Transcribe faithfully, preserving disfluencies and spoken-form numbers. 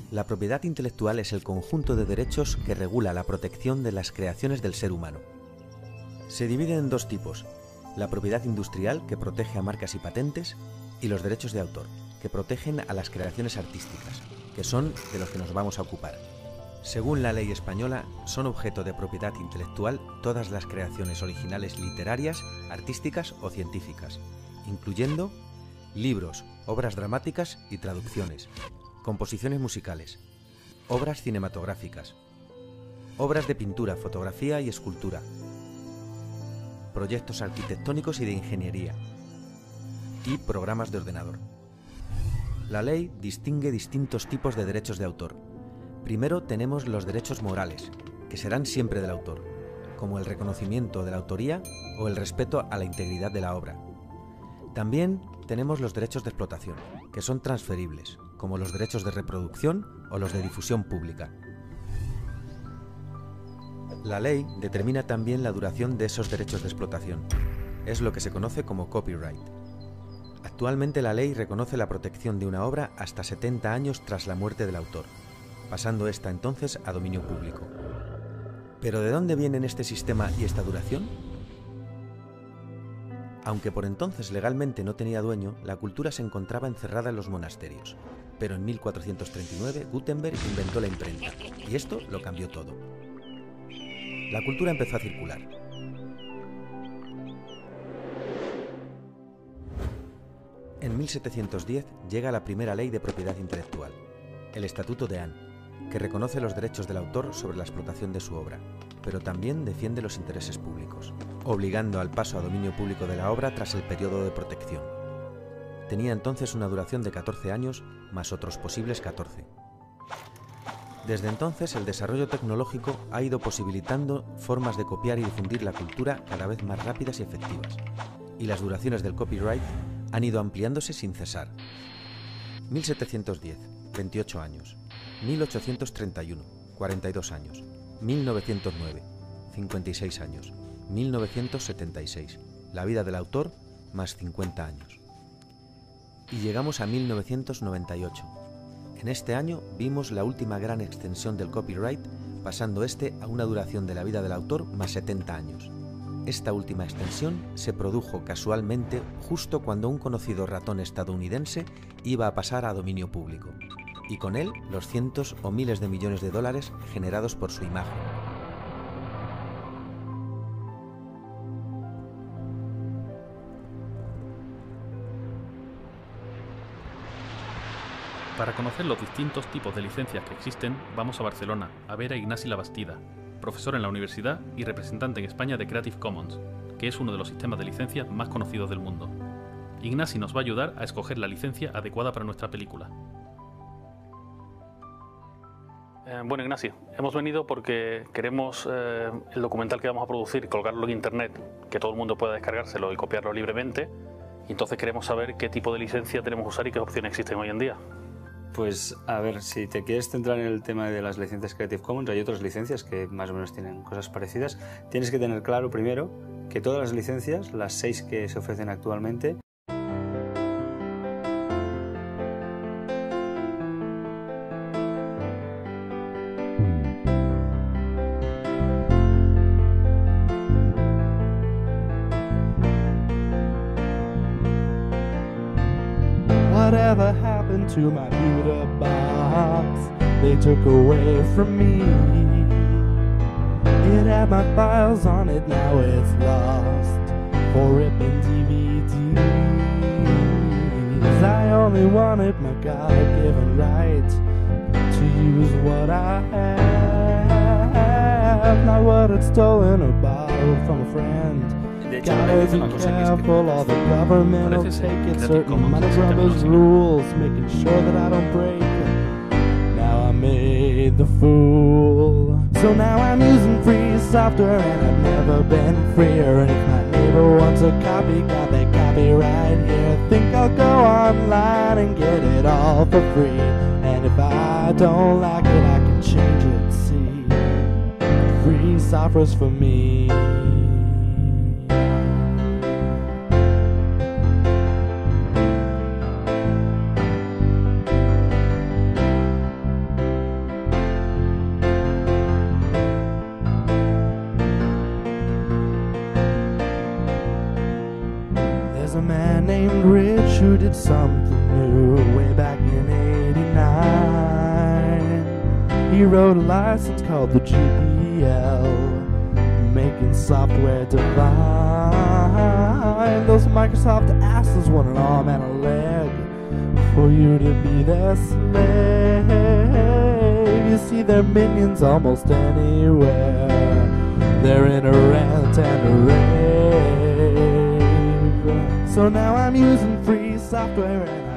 La propiedad intelectual es el conjunto de derechos que regula la protección de las creaciones del ser humano. Se divide en dos tipos: la propiedad industrial, que protege a marcas y patentes, y los derechos de autor, que protegen a las creaciones artísticas, que son de los que nos vamos a ocupar. Según la ley española, son objeto de propiedad intelectual todas las creaciones originales literarias, artísticas o científicas, incluyendo libros, obras dramáticas y traducciones, composiciones musicales, obras cinematográficas, obras de pintura, fotografía y escultura, proyectos arquitectónicos y de ingeniería, y programas de ordenador. La ley distingue distintos tipos de derechos de autor. Primero tenemos los derechos morales, que serán siempre del autor, como el reconocimiento de la autoría o el respeto a la integridad de la obra. También tenemos los derechos de explotación, que son transferibles, como los derechos de reproducción o los de difusión pública. La ley determina también la duración de esos derechos de explotación. Es lo que se conoce como copyright. Actualmente la ley reconoce la protección de una obra hasta setenta años tras la muerte del autor, pasando esta entonces a dominio público. ¿Pero de dónde vienen este sistema y esta duración? Aunque por entonces legalmente no tenía dueño, la cultura se encontraba encerrada en los monasterios. Pero en mil cuatrocientos treinta y nueve Gutenberg inventó la imprenta, y esto lo cambió todo. La cultura empezó a circular. En mil setecientos diez llega la primera ley de propiedad intelectual, el Estatuto de Anne, que reconoce los derechos del autor sobre la explotación de su obra, pero también defiende los intereses públicos, obligando al paso a dominio público de la obra tras el periodo de protección. Tenía entonces una duración de catorce años, más otros posibles catorce. Desde entonces, el desarrollo tecnológico ha ido posibilitando formas de copiar y difundir la cultura cada vez más rápidas y efectivas, y las duraciones del copyright han ido ampliándose sin cesar. mil setecientos diez, veintiocho años. mil ochocientos treinta y uno, cuarenta y dos años. mil novecientos nueve, cincuenta y seis años. mil novecientos setenta y seis, la vida del autor, más cincuenta años. Y llegamos a mil novecientos noventa y ocho. En este año vimos la última gran extensión del copyright, pasando este a una duración de la vida del autor más setenta años. Esta última extensión se produjo casualmente justo cuando un conocido ratón estadounidense iba a pasar a dominio público, y con él los cientos o miles de millones de dólares generados por su imagen. Para conocer los distintos tipos de licencias que existen, vamos a Barcelona, a ver a Ignasi Labastida, profesor en la universidad y representante en España de Creative Commons, que es uno de los sistemas de licencias más conocidos del mundo. Ignasi nos va a ayudar a escoger la licencia adecuada para nuestra película. Eh, bueno, Ignasi, hemos venido porque queremos eh, el documental que vamos a producir, colgarlo en internet, que todo el mundo pueda descargárselo y copiarlo libremente, y entonces queremos saber qué tipo de licencia tenemos que usar y qué opciones existen hoy en día. Pues a ver, si te quieres centrar en el tema de las licencias Creative Commons, hay otras licencias que más o menos tienen cosas parecidas. Tienes que tener claro primero que todas las licencias, las seis que se ofrecen actualmente, Whatever happened to my pewter box they took away from me? It had my files on it, now it's lost for ripping D V Ds. I only wanted my God-given right to use what I have, not what I'd stolen or borrowed from a friend. de hecho, la ley dice una cosa que es que parece ser que Creative Commons es rules, making sure that I don't break. Now I made the fool. So now I'm using free software and I've never been freer. And if my neighbor wants a copy, got that copy right here. Think I'll go online and get it all for free. And if I don't like it, I can change it. See, free software's for me. a man named Rich who did something new way back in eighty-nine. He wrote a license called the G P L, making software divine. Those Microsoft asses want an arm and a leg for you to be their slave. You see their minions almost anywhere. They're in a rant and a rave. So now I'm using free software and